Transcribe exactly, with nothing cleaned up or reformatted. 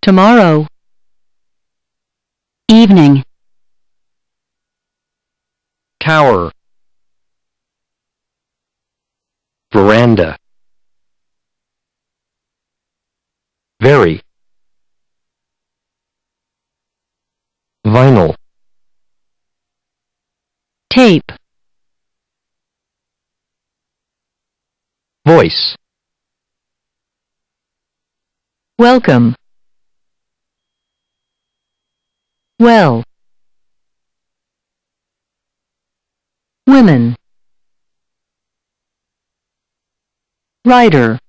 tomorrow, evening, tower, veranda, very, vinyl, tape, voice, welcome, well, women, writer,